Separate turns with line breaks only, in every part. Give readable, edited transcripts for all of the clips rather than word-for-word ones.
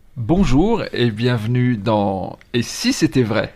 Bonjour et bienvenue dans Et si c'était vrai?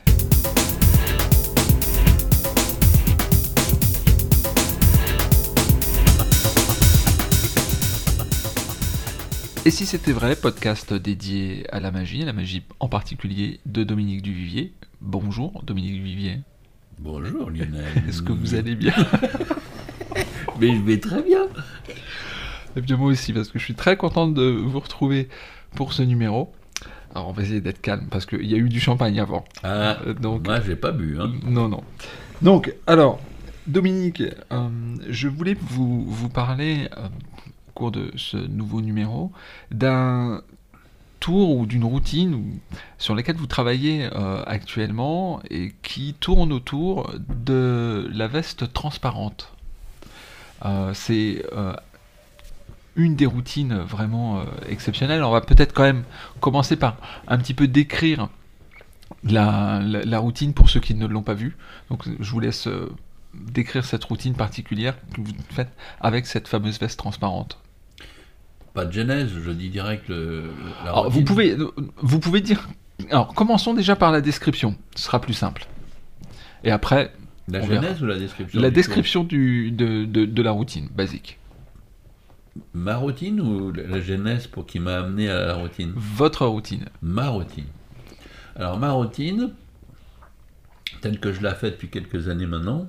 Et si c'était vrai, podcast dédié à la magie en particulier de Dominique Duvivier. Bonjour Dominique Duvivier.
Bonjour Lionel.
Est-ce que vous allez bien?
Mais je vais très bien.
Et bien moi aussi, parce que je suis très content de vous retrouver pour ce numéro. Alors on va essayer d'être calme, parce qu'il y a eu du champagne avant.
Ah,
Donc,
moi j'ai pas bu. Hein.
Non. Donc, alors, Dominique, je voulais vous parler, au cours de ce nouveau numéro, d'un tour ou d'une routine sur laquelle vous travaillez actuellement et qui tourne autour de la veste transparente. C'est une des routines vraiment exceptionnelles. On va peut-être quand même commencer par un petit peu décrire la routine pour ceux qui ne l'ont pas vue. Donc je vous laisse décrire cette routine particulière que vous faites avec cette fameuse veste transparente.
Pas de genèse, je dis direct la
Alors,
routine.
vous pouvez dire... Alors, commençons déjà par la description. Ce sera plus simple. Et après...
La
on verra.
genèse ou la description
La
du
description de la routine, basique.
tour. Ma routine ou la genèse pour qui m'a amené à la routine?
Votre routine.
Ma routine. Alors ma routine, telle que je la fais depuis quelques années maintenant,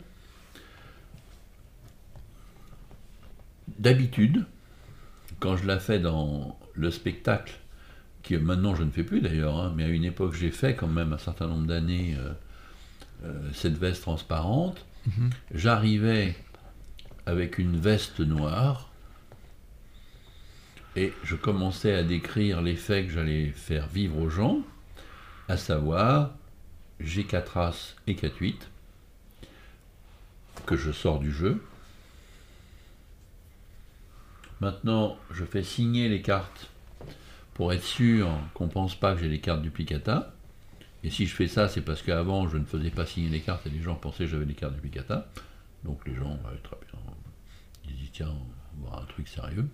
d'habitude, quand je la fais dans le spectacle, que maintenant je ne fais plus d'ailleurs, hein, mais à une époque j'ai fait quand même un certain nombre d'années cette veste transparente, j'arrivais avec une veste noire et je commençais à décrire l'effet que j'allais faire vivre aux gens, à savoir G4 As et 4-8, que je sors du jeu. Maintenant, je fais signer les cartes pour être sûr qu'on ne pense pas que j'ai les cartes duplicata. Et si je fais ça, c'est parce qu'avant, je ne faisais pas signer les cartes et les gens pensaient que j'avais les cartes duplicata. Donc les gens, très bien, ils disent tiens, on va voir un truc sérieux.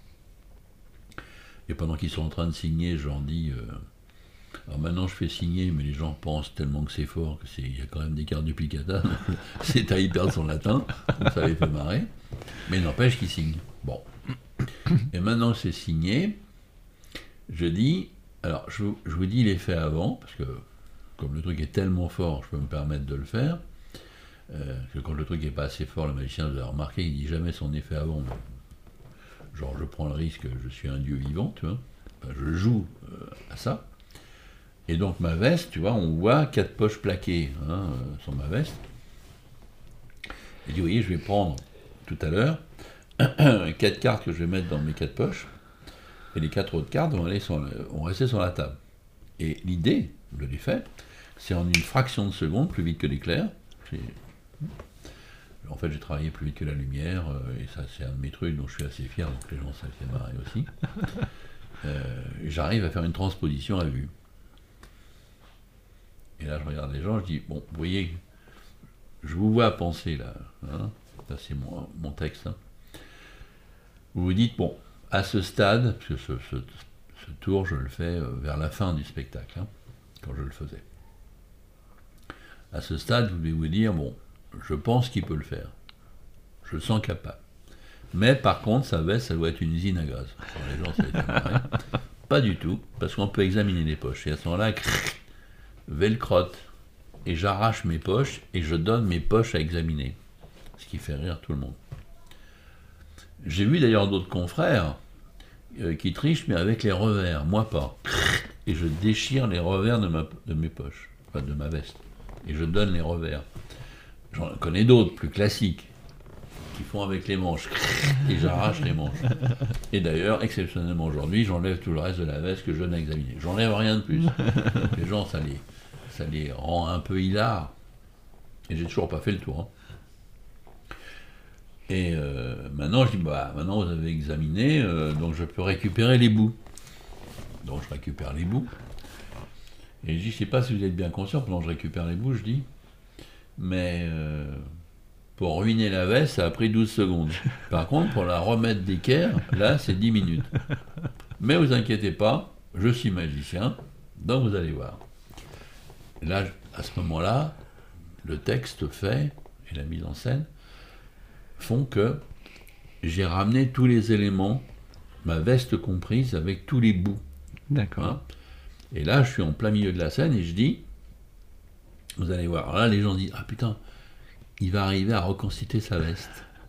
Et pendant qu'ils sont en train de signer, je leur dis alors maintenant je fais signer, mais les gens pensent tellement que c'est fort qu'il y a quand même des cartes duplicata. C'est à y perdre son latin, donc ça les fait marrer. Mais n'empêche qu'ils signent. Bon. Et maintenant que c'est signé, je dis, alors je vous dis l'effet avant, parce que comme le truc est tellement fort, je peux me permettre de le faire. Que quand le truc n'est pas assez fort, le magicien, vous avez remarqué, il dit jamais son effet avant. Genre je prends le risque, je suis un dieu vivant, tu vois. Enfin, je joue à ça. Et donc ma veste, tu vois, on voit 4 poches plaquées sur ma veste. Et dit, vous voyez, je vais prendre tout à l'heure 4 cartes que je vais mettre dans mes 4 poches, et les 4 autres cartes vont rester sur la table. Et l'idée de l'effet, c'est en une fraction de seconde, plus vite que l'éclair. En fait, j'ai travaillé plus vite que la lumière, et ça, c'est un de mes trucs dont je suis assez fier, donc les gens, ça fait marrer aussi. J'arrive à faire une transposition à vue. Et là, je regarde les gens, je dis, bon, vous voyez, je vous vois penser là, hein, ça c'est mon texte, hein. Vous vous dites, bon, à ce stade, parce que ce tour, je le fais vers la fin du spectacle, hein, quand je le faisais. À ce stade, vous devez vous dire, bon, je pense qu'il peut le faire. Je le sens capable. Mais par contre, sa veste, ça doit être une usine à gaz. Alors, les gens, ça va être marré. Pas du tout, parce qu'on peut examiner les poches. Et à ce moment-là, velcrotte, et j'arrache mes poches, et je donne mes poches à examiner. Ce qui fait rire tout le monde. J'ai vu d'ailleurs d'autres confrères qui trichent, mais avec les revers, moi pas. Et je déchire les revers de mes poches, enfin de ma veste. Et je donne les revers. J'en connais d'autres, plus classiques, qui font avec les manches. Et j'arrache les manches. Et d'ailleurs, exceptionnellement aujourd'hui, j'enlève tout le reste de la veste que je donne à examiner. J'enlève rien de plus. Donc les gens, ça les rend un peu hilar. Et j'ai toujours pas fait le tour. Hein. Et maintenant, je dis, maintenant vous avez examiné, donc je peux récupérer les bouts. Donc je récupère les bouts. Et je dis, je sais pas si vous êtes bien conscient, pendant que je récupère les bouts, je dis, mais pour ruiner la veste, ça a pris 12 secondes. Par contre, pour la remettre d'équerre, là, c'est 10 minutes. Mais vous inquiétez pas, je suis magicien, donc vous allez voir. Et là, à ce moment-là, le texte fait, et la mise en scène, font que j'ai ramené tous les éléments, ma veste comprise, avec tous les bouts.
D'accord.
Hein. Et là, je suis en plein milieu de la scène et je dis, vous allez voir. Alors là, les gens disent, ah putain, il va arriver à reconstituer sa veste.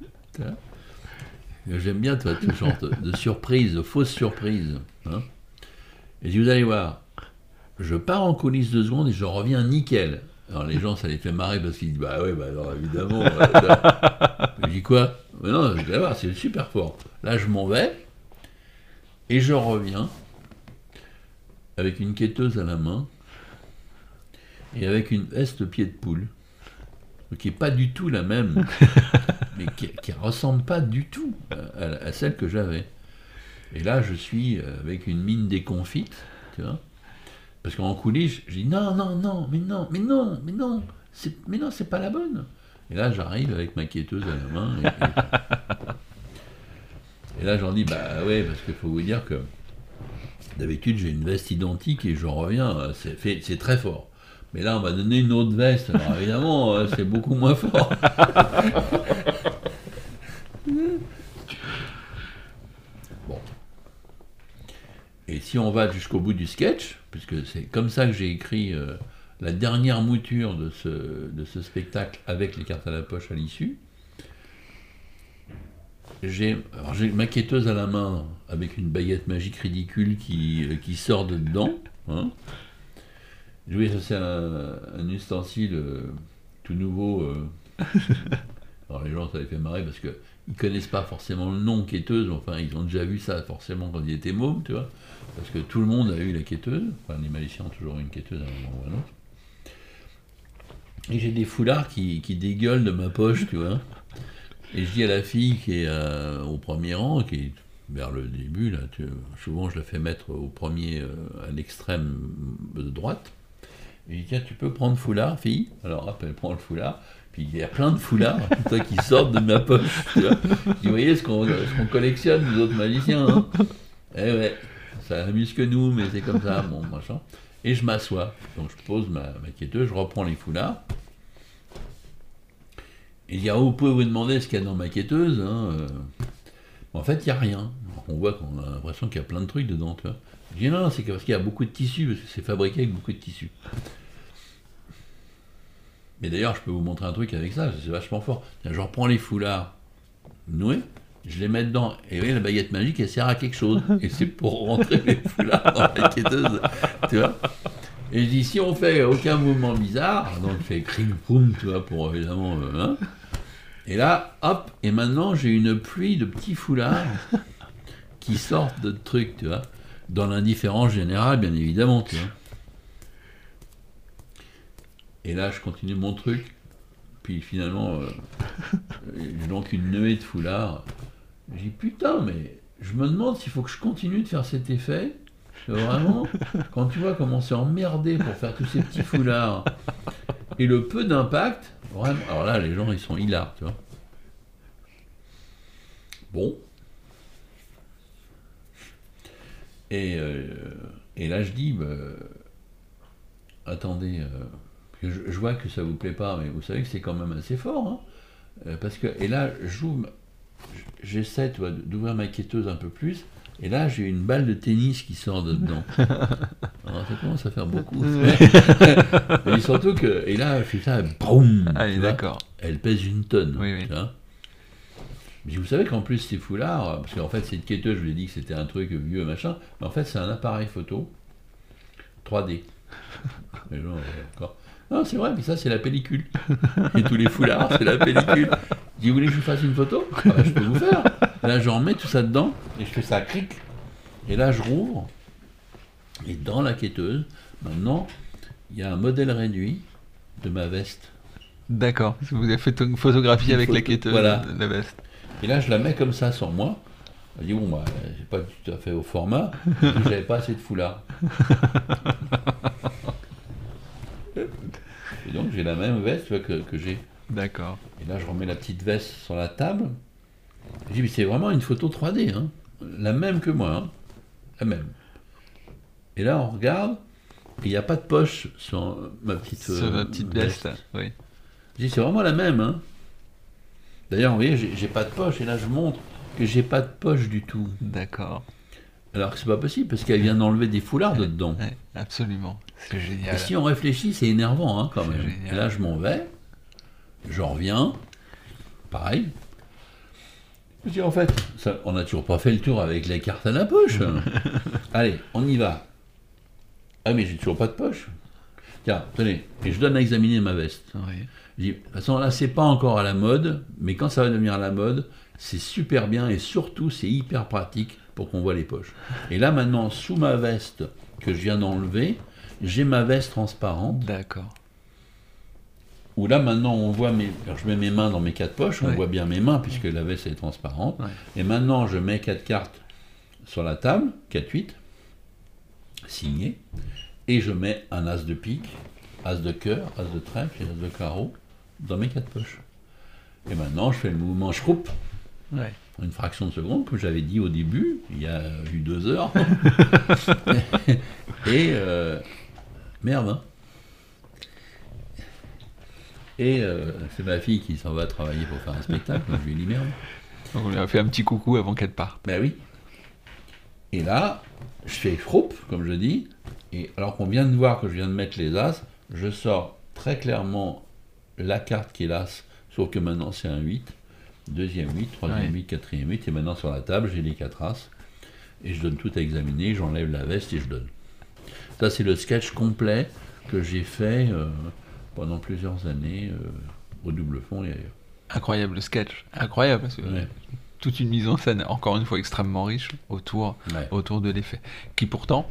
J'aime bien toi, ce genre de surprise, de fausse surprise. Hein. Et si vous allez voir, je pars en coulisses 2 secondes et je reviens nickel. Alors les gens, ça les fait marrer parce qu'ils disent, bah ouais, bah alors évidemment. Je dis quoi? Mais non, vous allez voir, c'est super fort. Là, je m'en vais et je reviens avec une quêteuse à la main et avec une veste pied de poule, qui n'est pas du tout la même, mais qui ne ressemble pas du tout à celle que j'avais. Et là, je suis avec une mine déconfite, tu vois, parce qu'en coulisses, je dis non, c'est pas la bonne. Et là, j'arrive avec ma quêteuse à la main. Et là, j'en dis, bah ouais, parce qu'il faut vous dire que d'habitude, j'ai une veste identique et je reviens, c'est très fort. Mais là, on m'a donné une autre veste, alors évidemment, c'est beaucoup moins fort. Bon. Et si on va jusqu'au bout du sketch, puisque c'est comme ça que j'ai écrit la dernière mouture de ce spectacle avec les cartes à la poche à l'issue, j'ai ma quêteuse à la main avec une baguette magique ridicule qui sort de dedans. Hein. Oui, ça c'est un ustensile tout nouveau. Alors les gens, ça les fait marrer parce qu'ils ne connaissent pas forcément le nom quêteuse, enfin ils ont déjà vu ça forcément quand ils étaient mômes, tu vois, parce que tout le monde a eu la quêteuse, enfin les magiciens ont toujours eu une quêteuse à un moment ou à un autre. Et j'ai des foulards qui dégueulent de ma poche, tu vois. Et je dis à la fille qui est au premier rang, qui est vers le début, là, souvent je la fais mettre au premier, à l'extrême de droite. Et je dis, tiens, tu peux prendre foulard, fille? Alors hop, elle prend le foulard, puis il y a plein de foulards qui sortent de ma poche. Tu vois. Je dis, vous voyez ce qu'on collectionne, nous autres magiciens. Hein. Eh ouais, ça amuse que nous, mais c'est comme ça, bon, machin. Et je m'assois. Donc je pose ma quêteuse, je reprends les foulards. Et je dis, vous pouvez vous demander ce qu'il y a dans ma quêteuse. Hein. En fait, il n'y a rien. On voit qu'on a l'impression qu'il y a plein de trucs dedans. Tu vois. Je dis, non, c'est parce qu'il y a beaucoup de tissus, parce que c'est fabriqué avec beaucoup de tissus. Mais d'ailleurs, je peux vous montrer un truc avec ça, c'est vachement fort. Tiens, je reprends les foulards noués, je les mets dedans, et vous voyez, la baguette magique, elle sert à quelque chose. Et c'est pour rentrer les foulards dans la quêteuse. Tu vois. Et je dis, si on fait aucun mouvement bizarre, donc je fais cring-poum, tu vois, pour évidemment... hein. Et là, hop, et maintenant, j'ai une pluie de petits foulards qui sortent de trucs, tu vois, dans l'indifférence générale, bien évidemment, tu vois. Et là, je continue mon truc, puis finalement, j'ai donc une nuée de foulards. Je dis, putain, mais je me demande s'il faut que je continue de faire cet effet. Vraiment, quand tu vois comment c'est emmerdé pour faire tous ces petits foulards, et le peu d'impact, vraiment, alors là, les gens, ils sont hilars, tu vois. Bon. Et là, je dis, attendez, je vois que ça vous plaît pas, mais vous savez que c'est quand même assez fort, hein, parce que, et là, j'essaie d'ouvrir ma quêteuse un peu plus, et là, j'ai une balle de tennis qui sort de dedans. Alors, ça commence à faire beaucoup. Et surtout que, et là, je fais ça, boum,
d'accord.
Elle pèse 1 tonne.
Oui, oui.
Tu vois. Mais vous savez qu'en plus, ces foulards, parce qu'en fait, cette quêteuse, je vous ai dit que c'était un truc vieux, machin, mais en fait, c'est un appareil photo 3D. Les gens, d'accord. Non, c'est vrai, mais ça, c'est la pellicule. Et tous les foulards, c'est la pellicule. Je dis, vous voulez que je vous fasse une photo? Ah bah, je peux vous faire. Là, je remets tout ça dedans, et je fais ça, cric. Et là, je rouvre. Et dans la quêteuse, maintenant, il y a un modèle réduit de ma veste.
D'accord. Vous avez fait une photographie avec la quêteuse,
voilà.
De la veste.
Et là, je la mets comme ça sur moi. Je dis, bon, bah, c'est pas tout à fait au format, j'avais pas assez de foulard. Et donc, j'ai la même veste que j'ai.
D'accord.
Et là, je remets la petite veste sur la table. Je dis, mais c'est vraiment une photo 3D, hein. La même que moi, hein. La même. Et là, on regarde, et il n'y a pas de poche sur ma petite,
Sur la petite veste, oui.
Je dis, c'est vraiment la même. Hein. D'ailleurs, vous voyez, j'ai pas de poche, et là, je montre que j'ai pas de poche du tout.
D'accord.
Alors que c'est pas possible, parce qu'elle vient d'enlever des foulards dedans.
Ouais, absolument. C'est génial.
Et si on réfléchit, c'est énervant, hein, quand même.
Génial.
Et là, je m'en vais, je reviens, pareil. Je dis, en fait, ça, on n'a toujours pas fait le tour avec les cartes à la poche. Allez, on y va. Ah, mais j'ai toujours pas de poche. Tiens, tenez, et je donne à examiner ma veste.
Oui.
Je dis, de toute façon, là, c'est pas encore à la mode, mais quand ça va devenir à la mode, c'est super bien et surtout, c'est hyper pratique pour qu'on voit les poches. Et là, maintenant, sous ma veste que je viens d'enlever, j'ai ma veste transparente.
D'accord.
Où là, maintenant, on voit alors, je mets mes mains dans mes 4 poches, on voit bien mes mains puisque la veste est transparente.
Ouais.
Et maintenant, je mets 4 cartes sur la table, 4-8, signées, et je mets un as de pique, as de cœur, as de trèfle et as de carreau dans mes 4 poches. Et maintenant, je fais le mouvement schroup,
Ouais.
une fraction de seconde, comme j'avais dit au début, il y a eu 2 heures. Et merde, hein. Et c'est ma fille qui s'en va travailler pour faire un spectacle, donc je lui dis merde.
Donc on lui a fait un petit coucou avant qu'elle parte.
Ben oui. Et là, je fais schroup, comme je dis, et alors qu'on vient de voir que je viens de mettre les as, je sors très clairement la carte qui est l'as, sauf que maintenant c'est un 8, deuxième 8, troisième 8, quatrième 8, et maintenant sur la table j'ai les 4 as, et je donne tout à examiner, j'enlève la veste et je donne. Ça c'est le sketch complet que j'ai fait pendant plusieurs années au Double Fond et ailleurs.
Incroyable le sketch. Incroyable, parce que toute une mise en scène, encore une fois extrêmement riche, autour de l'effet. Qui pourtant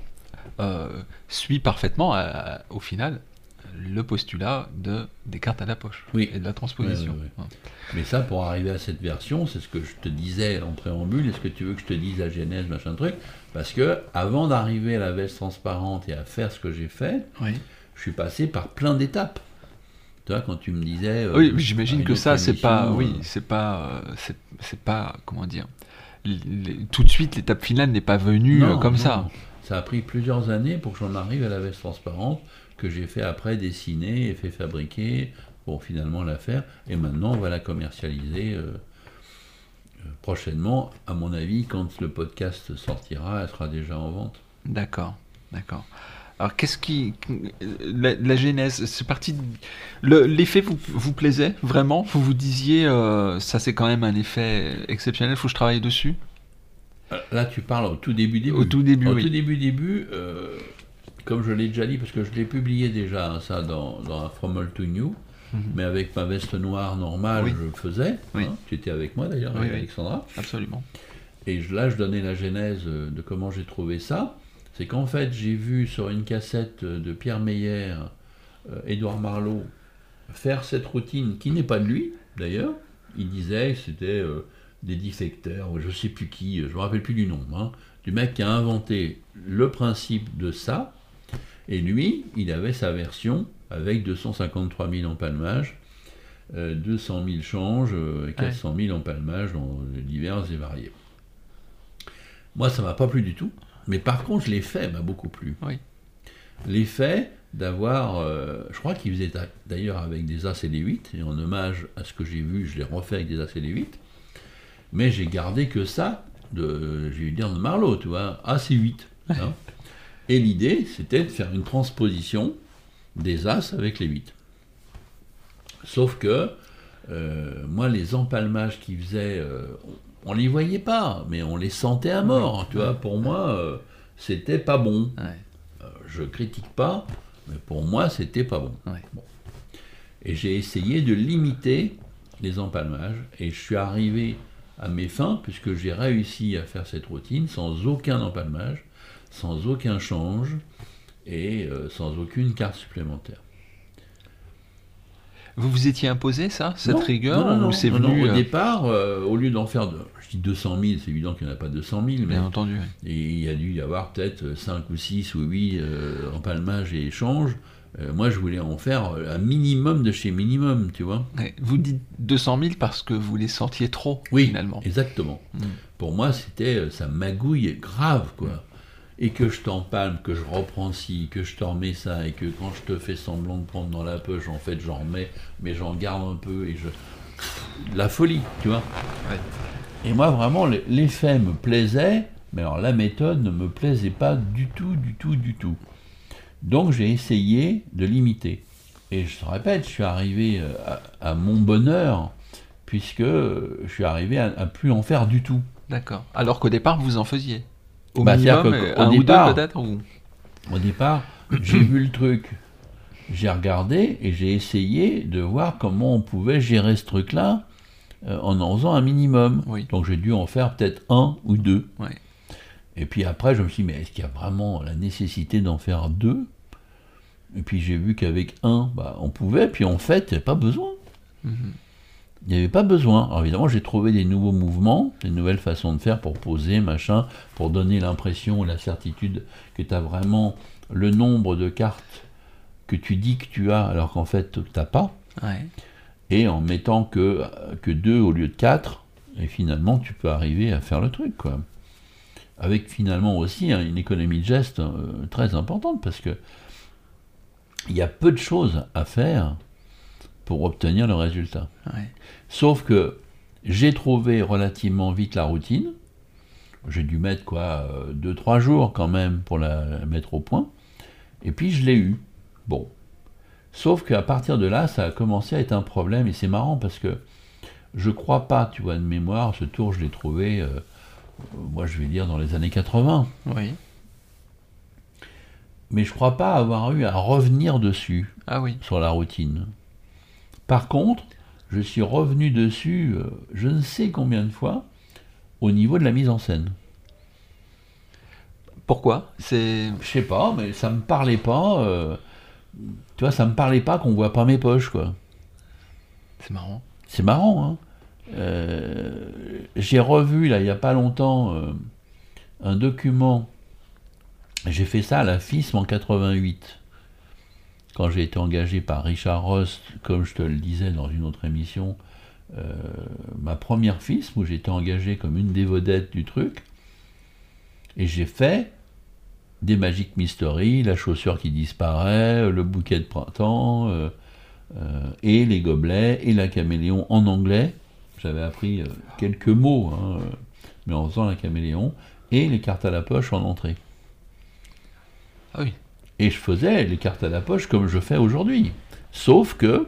suit parfaitement, au final, le postulat des cartes à la poche et de la transposition.
Ouais. Mais ça, pour arriver à cette version, c'est ce que je te disais en préambule. Est-ce que tu veux que je te dise la genèse, machin truc? Parce que avant d'arriver à la veste transparente et à faire ce que j'ai fait, je suis passé par plein d'étapes. Tu vois, quand tu me disais...
oui, j'imagine que ça, c'est pas... c'est pas... Comment dire... tout de suite, l'étape finale n'est pas venue comme ça.
Ça a pris plusieurs années pour que j'en arrive à la veste transparente, que j'ai fait après dessiner et fait fabriquer pour finalement la faire. Et maintenant, on va la commercialiser prochainement. À mon avis, quand le podcast sortira, elle sera déjà en vente.
D'accord. Alors, qu'est-ce qui... La genèse, c'est parti... L'effet vous plaisait, vraiment? Vous vous disiez, ça c'est quand même un effet exceptionnel, il faut que je travaille dessus?
Là, tu parles au tout début.
Au tout début,
Au tout début, comme je l'ai déjà dit, parce que je l'ai publié déjà, ça, dans From Old to New, mais avec ma veste noire normale, je le faisais. Hein, tu étais avec moi d'ailleurs, avec Alexandra.
Absolument.
Et là, je donnais la genèse de comment j'ai trouvé ça. C'est qu'en fait, j'ai vu sur une cassette de Pierre Meyer, Édouard Marleau, faire cette routine, qui n'est pas de lui, d'ailleurs. Il disait que c'était des dissecteurs, ou je ne sais plus qui, je ne me rappelle plus du nom, du mec qui a inventé le principe de ça. Et lui, il avait sa version avec 253 000 empalmages, 200 000 changes, 400 000 empalmages divers et variés. Moi, ça ne m'a pas plu du tout. Mais par contre, l'effet m'a beaucoup plu.
Oui.
L'effet d'avoir... je crois qu'il faisait d'ailleurs avec des As et des 8, et en hommage à ce que j'ai vu, je l'ai refait avec des As et des 8. Mais j'ai gardé que ça, de Marleau, tu vois, As et 8. Hein. Et l'idée, c'était de faire une transposition des As avec les 8. Sauf que, moi, les empalmages qu'il faisait... on les voyait pas, mais on les sentait à mort. Tu vois, pour moi, c'était pas bon. Je critique pas, mais pour moi, c'était pas bon. Bon. Et j'ai essayé de limiter les empalmages, et je suis arrivé à mes fins, puisque j'ai réussi à faire cette routine sans aucun empalmage, sans aucun change, et sans aucune carte supplémentaire.
Vous vous étiez imposé ça, cette rigueur?
Non,
ou c'est venu,
au départ, au lieu d'en faire, je dis 200 000, c'est évident qu'il n'y en a pas 200 000, mais
bien entendu.
Et il y a dû y avoir peut-être 5 ou 6 ou 8 empalmages et échanges. Moi, je voulais en faire un minimum de chez minimum, tu vois.
Vous dites 200 000 parce que vous les sentiez trop,
oui,
finalement.
Exactement. Pour moi, c'était ça magouille grave, quoi. et que je t'empalme, que je reprends ci, que je te remets ça, et que quand je te fais semblant de prendre dans la poche, en fait j'en remets, mais j'en garde un peu, et la folie, tu vois.
Ouais.
Et moi vraiment l'effet me plaisait, mais alors la méthode ne me plaisait pas du tout, du tout, du tout. Donc j'ai essayé de l'imiter. Et je te répète, je suis arrivé à mon bonheur, puisque je suis arrivé à plus en faire du tout.
D'accord. Alors qu'au départ, vous en faisiez. Au
C'est-à-dire
minimum,
qu'au
un ou
départ-
deux peut-être ou...
Au départ, j'ai vu le truc, j'ai regardé et j'ai essayé de voir comment on pouvait gérer ce truc-là en faisant un minimum.
Oui.
Donc j'ai dû en faire peut-être un ou deux.
Ouais.
Et puis après, je me suis dit, mais est-ce qu'il y a vraiment la nécessité d'en faire deux? Et puis j'ai vu qu'avec un, on pouvait, puis en fait, il n'y avait pas besoin.
Mhm.
Il n'y avait pas besoin. Alors évidemment, j'ai trouvé des nouveaux mouvements, des nouvelles façons de faire pour poser, machin, pour donner l'impression, la certitude que tu as vraiment le nombre de cartes que tu dis que tu as, alors qu'en fait, tu n'as pas.
Ouais.
Et en mettant que 2 au lieu de 4, et finalement, tu peux arriver à faire le truc, quoi. Avec finalement aussi une économie de geste très importante, parce que il y a peu de choses à faire pour obtenir le résultat.
Ouais.
Sauf que j'ai trouvé relativement vite la routine. J'ai dû mettre 2-3 jours quand même pour la mettre au point. Et puis je l'ai eu. Bon. Sauf qu'à partir de là, ça a commencé à être un problème. Et c'est marrant parce que je crois pas, tu vois, de mémoire, ce tour je l'ai trouvé, moi je vais dire dans les années 80.
Oui.
Mais je crois pas avoir eu à revenir dessus.
Ah oui.
Sur la routine. Par contre, je suis revenu dessus je ne sais combien de fois au niveau de la mise en scène.
Pourquoi? C'est...
Je sais pas, mais ça me parlait pas. Tu vois, ça me parlait pas qu'on voit pas mes poches, quoi.
C'est marrant.
C'est marrant, hein. J'ai revu, là, il y a pas longtemps, un document. J'ai fait ça à la FISM en 88. Quand j'ai été engagé par Richard Rost, comme je te le disais dans une autre émission, ma première FISM, où j'étais engagé comme une des vedettes du truc, et j'ai fait des Magic Mystery, la chaussure qui disparaît, le bouquet de printemps, et les gobelets, et la caméléon en anglais. J'avais appris quelques mots, hein, mais en faisant la caméléon, et les cartes à la poche en entrée.
Ah oui.
Et je faisais les cartes à la poche comme je fais aujourd'hui. Sauf que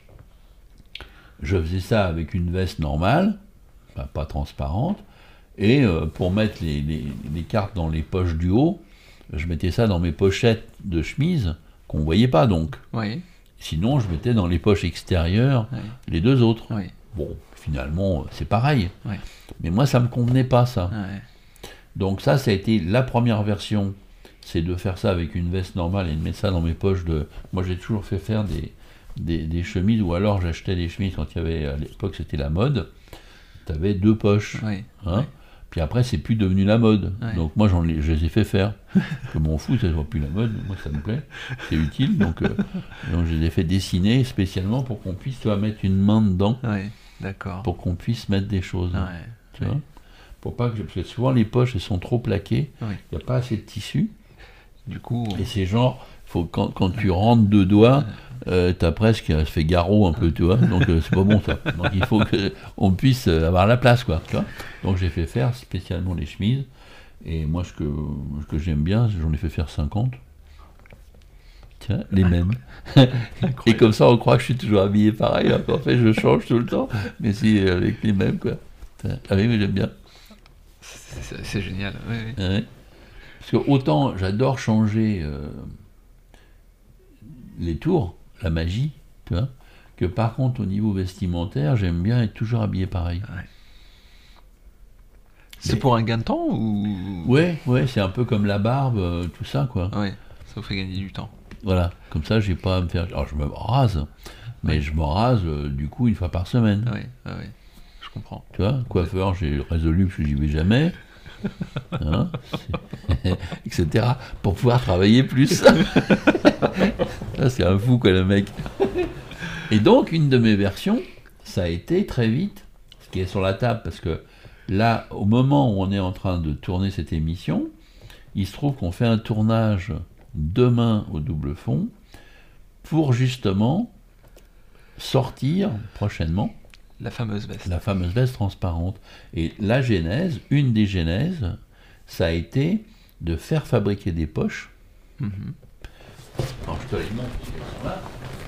je faisais ça avec une veste normale, pas transparente, et pour mettre les cartes dans les poches du haut, je mettais ça dans mes pochettes de chemise, qu'on ne voyait pas donc.
Oui.
Sinon, je mettais dans les poches extérieures les deux autres.
Oui.
Bon, finalement, c'est pareil.
Oui.
Mais moi, ça ne me convenait pas, ça.
Ouais.
Donc ça a été la première version. C'est de faire ça avec une veste normale et de mettre ça dans mes poches de... Moi, j'ai toujours fait faire des chemises, ou alors j'achetais des chemises quand il y avait... À l'époque, c'était la mode. Tu avais deux poches.
Oui.
Hein.
Oui.
Puis après, c'est plus devenu la mode.
Ouais.
Donc moi, je les ai fait faire. Je m'en fous, ça ne soit plus la mode. Moi, ça me plaît. C'est utile. Donc je les ai fait dessiner spécialement pour qu'on puisse, tu vois, mettre une main dedans.
Oui. D'accord.
Pour qu'on puisse mettre des choses.
Ouais.
Tu vois, pour pas que... Parce que souvent, les poches, elles sont trop plaquées. Il
Oui.
n'y a pas assez de tissu.
Du coup...
Et c'est genre, quand tu rentres deux doigts, t'as presque fait garrot un peu, tu vois, donc c'est pas bon ça. Donc il faut qu'on puisse avoir la place, quoi, tu vois. Donc j'ai fait faire spécialement les chemises, et moi ce que j'aime bien, j'en ai fait faire 50. Tiens, les mêmes. Et comme ça on croit que je suis toujours habillé pareil, alors qu'en fait je change tout le temps, mais c'est avec les mêmes, quoi. Ah oui, mais j'aime bien.
C'est génial, oui, oui.
Ouais. Parce que autant j'adore changer les tours, la magie, tu vois, que par contre au niveau vestimentaire, j'aime bien être toujours habillé pareil.
Ouais. C'est pour un gain de temps ou...
Ouais, c'est un peu comme la barbe, tout ça, quoi.
Ouais, ça vous fait gagner du temps.
Voilà, comme ça j'ai pas à me faire... Alors je me rase, mais je me rase du coup une fois par semaine.
Oui, je comprends.
Tu vois, coiffeur, j'ai résolu que j'y vais jamais. Hein, etc. pour pouvoir travailler plus. Là, c'est un fou, quoi, le mec. Et donc, une de mes versions, ça a été très vite, ce qui est sur la table, parce que là, au moment où on est en train de tourner cette émission, il se trouve qu'on fait un tournage demain au double fond pour justement sortir prochainement
La fameuse
veste transparente. Et la genèse, une des genèses, ça a été de faire fabriquer des poches.
Mhm.
Alors je te les montre, parce qu'elles sont là.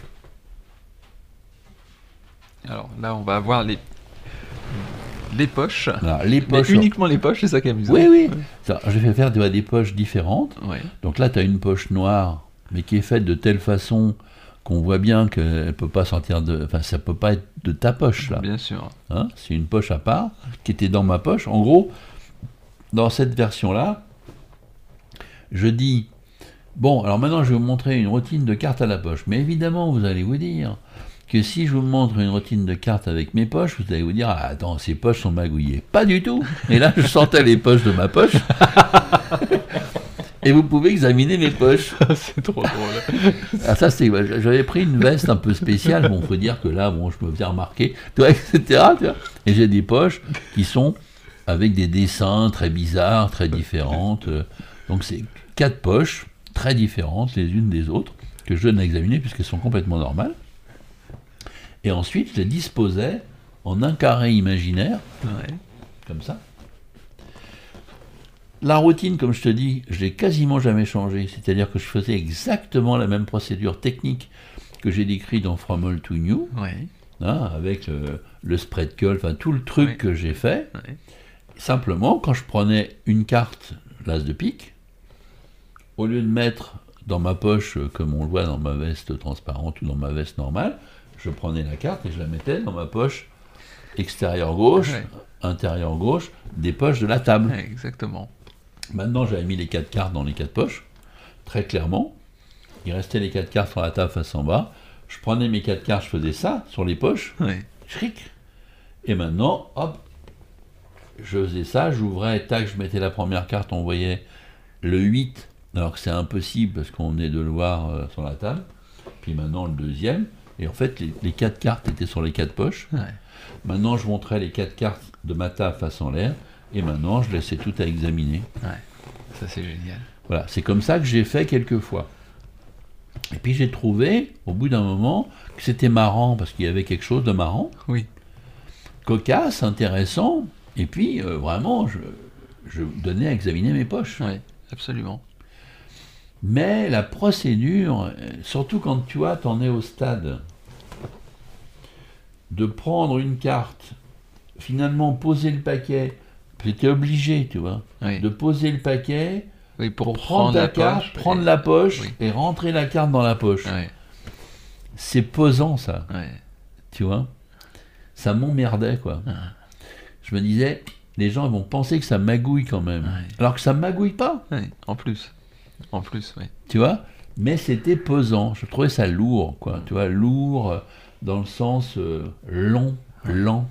Alors là, on va avoir les poches.
Alors, les poches.
Mais uniquement les poches, c'est ça qui est amusant.
Oui, oui. Ça, je vais faire des poches différentes.
Ouais.
Donc là, tu as une poche noire, mais qui est faite de telle façon qu'on voit bien qu'elle peut pas sortir de... Enfin, ça peut pas être de ta poche, là.
Bien sûr.
Hein, c'est une poche à part, qui était dans ma poche. En gros, dans cette version-là, je dis... Bon, alors maintenant, je vais vous montrer une routine de cartes à la poche. Mais évidemment, vous allez vous dire que si je vous montre une routine de cartes avec mes poches, vous allez vous dire, ah, attends, ces poches sont magouillées. Pas du tout. Et là, je sortais les poches de ma poche. Et vous pouvez examiner mes poches.
C'est trop drôle.
Ah, ça, j'avais pris une veste un peu spéciale. Bon, faut dire que là, bon, je me faisais remarquer, etc. Tu vois. Et j'ai des poches qui sont avec des dessins très bizarres, très différentes. Donc, c'est 4 poches très différentes les unes des autres que je donne à examiner puisqu'elles sont complètement normales. Et ensuite, je les disposais en un carré imaginaire, comme ça. La routine, comme je te dis, je l'ai quasiment jamais changée. C'est-à-dire que je faisais exactement la même procédure technique que j'ai décrit dans From Old to New, avec le spread call, enfin tout le truc que j'ai fait. Simplement, quand je prenais une carte, l'as de pique, au lieu de mettre dans ma poche, comme on le voit dans ma veste transparente ou dans ma veste normale, je prenais la carte et je la mettais dans ma poche extérieure gauche, intérieure gauche, des poches de la table.
Exactement.
Maintenant, j'avais mis les 4 cartes dans les 4 poches, très clairement. Il restait les 4 cartes sur la table face en bas. Je prenais mes 4 cartes, je faisais ça sur les poches. Chric. Et maintenant, hop, je faisais ça, j'ouvrais, tac, je mettais la première carte, on voyait le 8, alors que c'est impossible parce qu'on venait de le voir sur la table. Puis maintenant, le deuxième. Et en fait, les 4 cartes étaient sur les 4 poches. Maintenant, je montrais les 4 cartes de ma table face en l'air. Et maintenant, je laissais tout à examiner.
Ça, c'est génial.
Voilà, c'est comme ça que j'ai fait quelques fois. Et puis, j'ai trouvé, au bout d'un moment, que c'était marrant, parce qu'il y avait quelque chose de marrant. Cocasse, intéressant. Et puis, vraiment, je donnais à examiner mes poches.
Oui, absolument.
Mais la procédure, surtout quand tu vois, t'en es au stade de prendre une carte, finalement poser le paquet, j'étais obligé, tu vois, de poser le paquet pour prendre la carte, prendre la poche et rentrer la carte dans la poche. C'est pesant, ça. Tu vois, ça m'emmerdait, quoi. Je me disais, les gens vont penser que ça magouille quand même, alors que ça magouille pas.
En plus,
tu vois, mais c'était pesant. Je trouvais ça lourd, quoi. Tu vois, lourd dans le sens long, lent.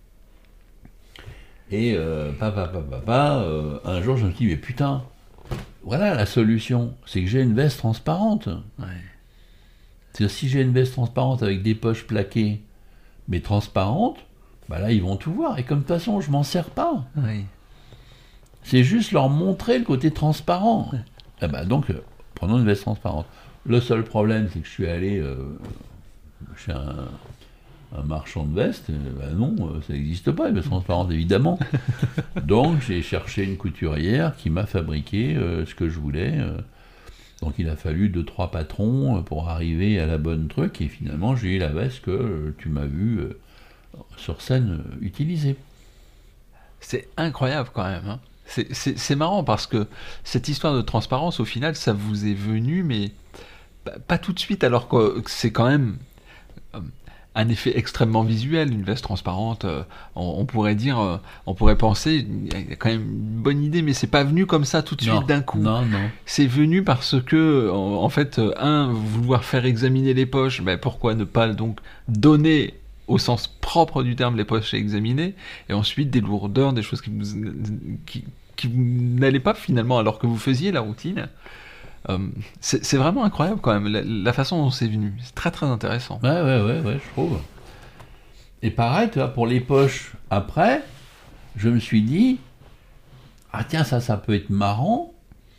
Et un jour, je me suis dit, mais putain, voilà la solution, c'est que j'ai une veste transparente. C'est-à-dire, si j'ai une veste transparente avec des poches plaquées, mais transparentes, bah là, ils vont tout voir. Et comme de toute façon, je m'en sers pas. C'est juste leur montrer le côté transparent. Et bah donc, prenons une veste transparente. Le seul problème, c'est que je suis allé chez un marchand de vestes. Non, ça n'existe pas, une veste transparente, évidemment. Donc, j'ai cherché une couturière qui m'a fabriqué ce que je voulais. Donc, il a fallu 2-3 patrons pour arriver à la bonne truc. Et finalement, j'ai eu la veste que tu m'as vu sur scène utiliser.
C'est incroyable quand même, hein. C'est marrant parce que cette histoire de transparence, au final, ça vous est venu, mais pas tout de suite, alors que c'est quand même un effet extrêmement visuel, une veste transparente. On pourrait dire, on pourrait penser, il y a quand même une bonne idée, mais c'est pas venu comme ça tout de suite d'un coup.
Non.
C'est venu parce que, en fait, vouloir faire examiner les poches, pourquoi ne pas donc donner au sens propre du terme les poches à examiner, et ensuite des lourdeurs, des choses qui vous n'allaient pas finalement alors que vous faisiez la routine. C'est vraiment incroyable quand même la façon dont c'est venu. C'est très très intéressant.
Ouais, je trouve. Et pareil, tu vois, pour les poches, après, je me suis dit, ah tiens, ça peut être marrant,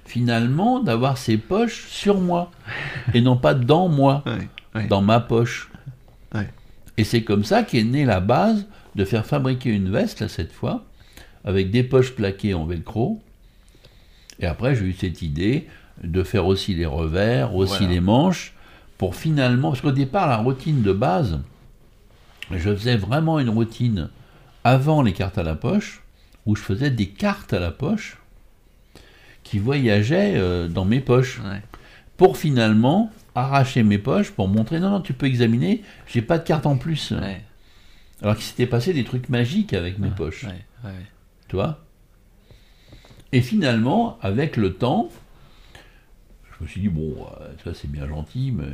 finalement, d'avoir ces poches sur moi, et non pas dans moi, dans ma poche.
Ouais.
Et c'est comme ça qu'est née la base de faire fabriquer une veste, là, cette fois, avec des poches plaquées en velcro. Et après, j'ai eu cette idée de faire aussi les revers, aussi les manches, pour finalement... Parce qu'au départ, la routine de base, je faisais vraiment une routine avant les cartes à la poche, où je faisais des cartes à la poche qui voyageaient dans mes poches.
Ouais.
Pour finalement arracher mes poches, pour montrer, non, tu peux examiner, j'ai pas de carte en plus.
Ouais.
Alors qu'il s'était passé des trucs magiques avec mes poches.
Ouais.
Tu vois ? Et finalement, avec le temps, je me suis dit, bon, ça c'est bien gentil, mais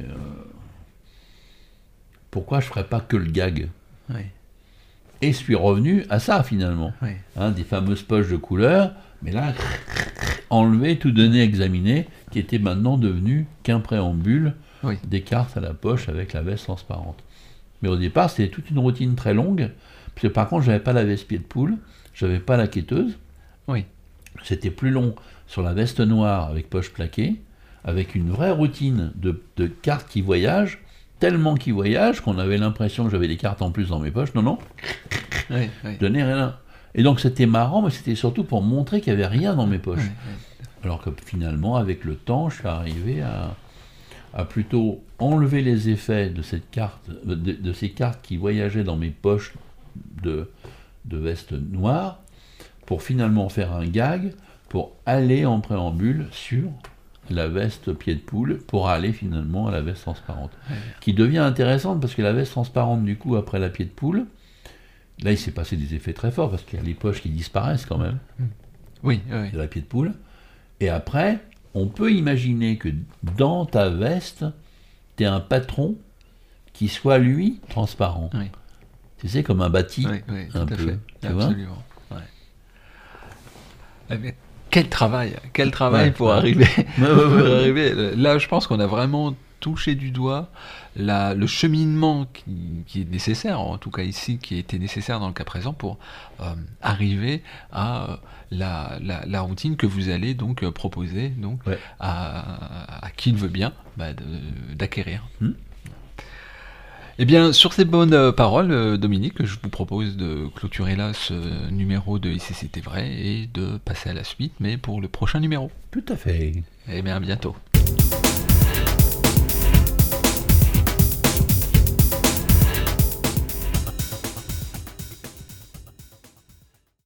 pourquoi je ferais pas que le gag ?
Ouais.
Et je suis revenu à ça finalement.
Ouais.
Des fameuses poches de couleur, mais là, enlever, tout donner, examiner, qui était maintenant devenu qu'un préambule des cartes à la poche avec la veste transparente. Mais au départ, c'était toute une routine très longue, parce que par contre, j'avais pas la veste pied de poule, j'avais pas la quêteuse.
Oui.
C'était plus long sur la veste noire avec poche plaquée, avec une vraie routine de cartes qui voyagent, tellement qui voyagent qu'on avait l'impression que j'avais des cartes en plus dans mes poches. Non,
Oui.
donnez rien. Et donc c'était marrant, mais c'était surtout pour montrer qu'il n'y avait rien dans mes poches. Alors que finalement, avec le temps, je suis arrivé à plutôt enlever les effets de cette carte, de ces cartes qui voyageaient dans mes poches de veste noire, pour finalement faire un gag, pour aller en préambule sur la veste pied de poule, pour aller finalement à la veste transparente. Qui devient intéressante, parce que la veste transparente, du coup, après la pied de poule, là, il s'est passé des effets très forts, parce qu'il y a les poches qui disparaissent quand même.
Oui.
De la pied de poule. Et après, on peut imaginer que dans ta veste, tu aies un patron qui soit, lui, transparent.
Oui.
Tu sais, comme un bâti, un
tout à
peu.
fait.
Tu
Absolument. Mais quel travail pour
arriver.
arriver. Là, je pense qu'on a vraiment touché du doigt le cheminement qui est nécessaire, en tout cas ici, qui était nécessaire dans le cas présent pour arriver à la routine que vous allez donc proposer donc, à qui le veut bien d'acquérir. Eh bien, sur ces bonnes paroles, Dominique, je vous propose de clôturer là ce numéro de Ici c'était vrai et de passer à la suite, mais pour le prochain numéro.
Tout à fait.
Eh bien, à bientôt.